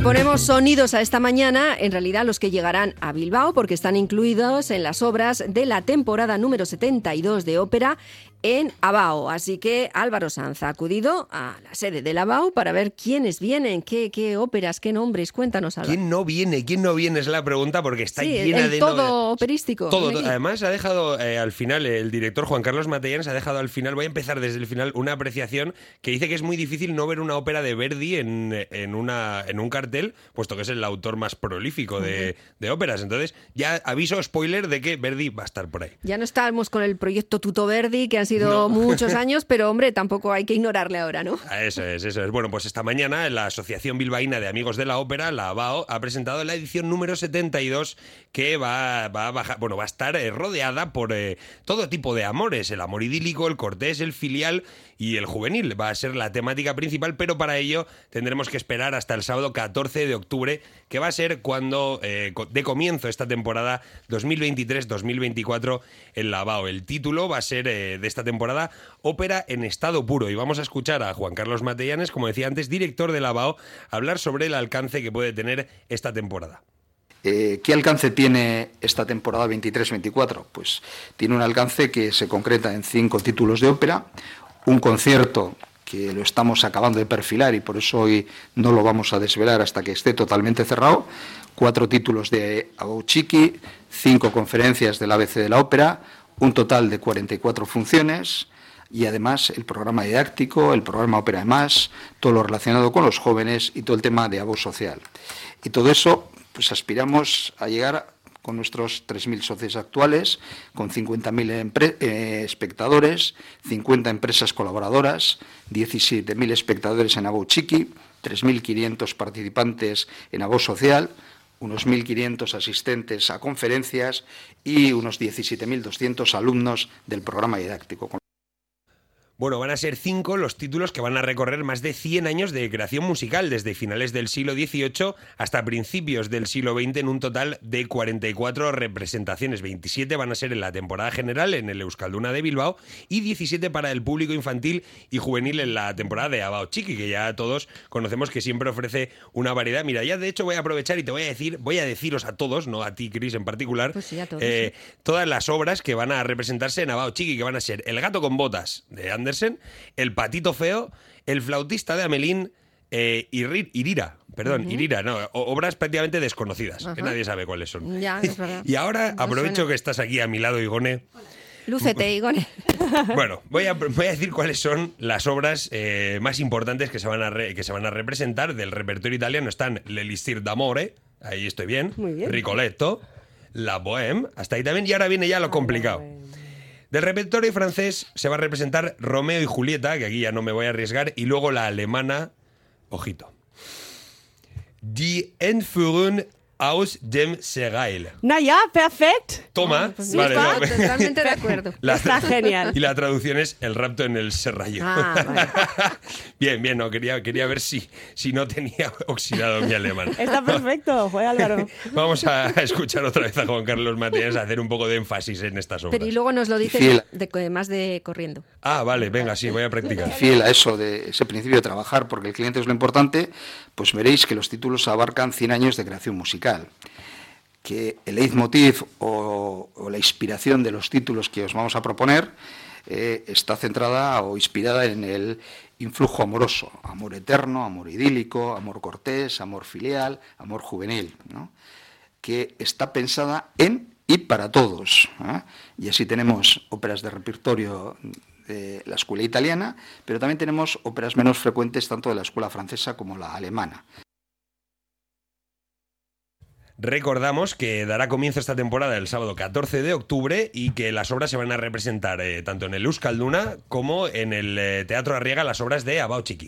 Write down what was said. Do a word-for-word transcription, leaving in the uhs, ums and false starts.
ponemos sonidos a esta mañana, en realidad los que llegarán a Bilbao, porque están incluidos en las obras de la temporada número setenta y dos de ópera en Abao. Así que Álvaro Sanz ha acudido a la sede del Abao para ver quiénes vienen, qué, qué óperas, qué nombres. Cuéntanos, Álvaro. ¿Quién no viene? ¿Quién no viene? Es la pregunta, porque está sí, llena el de... todo no... operístico. Todo, todo. Además, ha dejado eh, al final, el director Juan Carlos Matellanes ha dejado al final, voy a empezar desde el final, una apreciación que dice que es muy difícil no ver una ópera de Verdi en, en, una, en un cartel, puesto que es el autor más prolífico de, de óperas. Entonces, ya aviso, spoiler, de que Verdi va a estar por ahí. Ya no estamos con el proyecto Tuto Verdi, que han sido no. muchos años, pero hombre, tampoco hay que ignorarle ahora, ¿no? Eso es, eso es. Bueno, pues esta mañana la Asociación Bilbaína de Amigos de la Ópera, la ABAO, ha presentado la edición número setenta y dos, que va, va a bajar, bueno, va a estar eh, rodeada por eh, todo tipo de amores, el amor idílico, el cortés, el filial y el juvenil. Va a ser la temática principal, pero para ello tendremos que esperar hasta el sábado catorce de octubre, que va a ser cuando eh, de comienzo esta temporada dos mil veintitrés dos mil veinticuatro en la ABAO. El título va a ser eh, de esta temporada Ópera en estado puro, y vamos a escuchar a Juan Carlos Matellanes, como decía antes, director de la ABAO, hablar sobre el alcance que puede tener esta temporada. Eh, ¿Qué alcance tiene esta temporada veintitrés veinticuatro? Pues tiene un alcance que se concreta en cinco títulos de ópera, un concierto que lo estamos acabando de perfilar y por eso hoy no lo vamos a desvelar hasta que esté totalmente cerrado, cuatro títulos de Abao Txiki, cinco conferencias del A B C de la ópera, un total de cuarenta y cuatro funciones y además el programa didáctico, el programa Ópera de Más, todo lo relacionado con los jóvenes y todo el tema de Abao Social. Y todo eso, pues aspiramos a llegar con nuestros tres mil socios actuales, con cincuenta mil eh, espectadores, cincuenta empresas colaboradoras, diecisiete mil espectadores en Abao Txiki, tres mil quinientos participantes en Abao Social, unos mil quinientos asistentes a conferencias y unos diecisiete mil doscientos alumnos del programa didáctico. Bueno, van a ser cinco los títulos que van a recorrer más de cien años de creación musical, desde finales del siglo dieciocho hasta principios del siglo veinte, en un total de cuarenta y cuatro representaciones. veintisiete van a ser en la temporada general en el Euskalduna de Bilbao y diecisiete para el público infantil y juvenil en la temporada de Abao Txiki, que ya todos conocemos que siempre ofrece una variedad. Mira, ya de hecho voy a aprovechar y te voy a decir, voy a deciros a todos, no a ti, Cris, en particular, pues sí, a todos, eh, sí. todas las obras que van a representarse en Abao Txiki, que van a ser El gato con botas, de Andersen, El patito feo, El flautista de Amelín, eh, Irri, Irira, perdón, uh-huh. Irira, no, obras prácticamente desconocidas, uh-huh. que nadie sabe cuáles son. Ya, es verdad. Y ahora, no aprovecho suena. que estás aquí a mi lado, Igone. Lúcete, Igone. Bueno, voy a, voy a decir cuáles son las obras eh, más importantes que se, van a re, que se van a representar del repertorio italiano. Están L'Elisir d'Amore, ahí estoy bien, Muy bien. Rigoletto, La Bohème, hasta ahí también, y ahora viene ya lo complicado. Del repertorio francés se va a representar Romeo y Julieta, que aquí ya no me voy a arriesgar, y luego la alemana, ojito, Die Entführung aus dem Serail. Na ya, perfecto. Toma, Ah, pues sí, vale, está no. totalmente de acuerdo. La- Está genial. Y la traducción es El rapto en el serrallo. Ah, vale. Bien, bien, no, quería, quería ver si, si no tenía oxidado mi alemán. Está perfecto, joder, Álvaro. Vamos a escuchar otra vez a Juan Carlos Matellanes a hacer un poco de énfasis en estas obras. Pero y luego nos lo dices Fiel. de, de- más de corriendo. Ah, vale, venga, sí, voy a practicar. Fiel a eso, de ese principio de trabajar, porque el cliente es lo importante, pues veréis que los títulos abarcan cien años de creación musical. Que el leitmotiv o, o la inspiración de los títulos que os vamos a proponer eh, está centrada o inspirada en el influjo amoroso, amor eterno, amor idílico, amor cortés, amor filial, amor juvenil, ¿no? Que está pensada en y para todos, ¿eh? Y así tenemos óperas de repertorio de la escuela italiana, pero también tenemos óperas menos frecuentes tanto de la escuela francesa como la alemana. Recordamos que dará comienzo esta temporada el sábado catorce de octubre y que las obras se van a representar eh, tanto en el Euskalduna como en el eh, Teatro Arriaga, las obras de Abao Txiki.